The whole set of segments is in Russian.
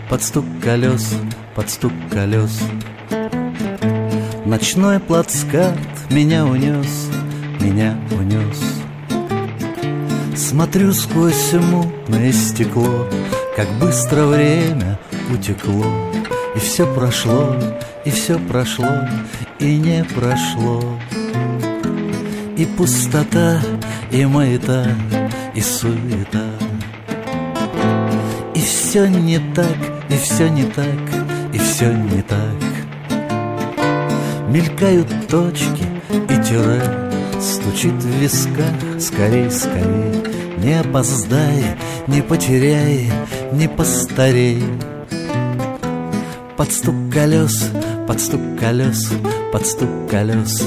под стук колес, под стук колес. Ночной плацкарт меня унес, меня унес. Смотрю сквозь мутное стекло, как быстро время утекло. И все прошло, и все прошло, и не прошло. И пустота, и маята, и суета. И все не так, и все не так, и все не так. Мелькают точки и тире, стучит в висках, скорей, скорей. Не опоздай, не потеряй, не постарей. Под стук колес, под стук колес, под стук колес.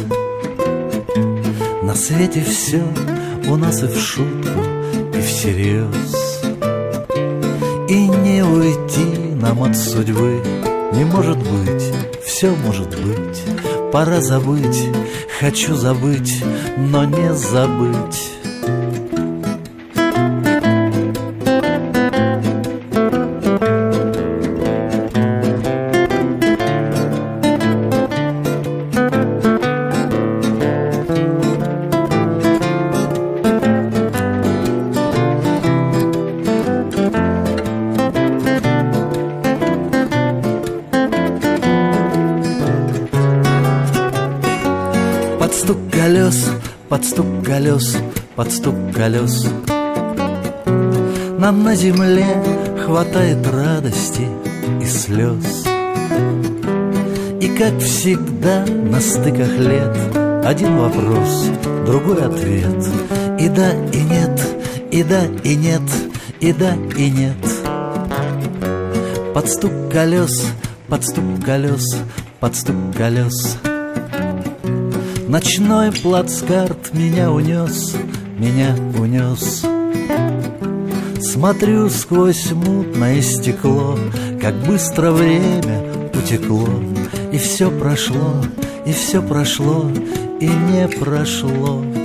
На свете все у нас и в шутку, и всерьез. И не уйти нам от судьбы не может быть, все может быть. Пора забыть, хочу забыть, но не забыть. Под стук колес, под стук колес, под стук колес. Нам на земле хватает радости и слез. И как всегда на стыках лет один вопрос, другой ответ. И да, и нет, и да, и нет, и да, и нет. Под стук колес, под стук колес, под стук колес. Ночной плацкарт меня унес, меня унес. Смотрю сквозь мутное стекло, как быстро время утекло. И все прошло, и все прошло, и не прошло.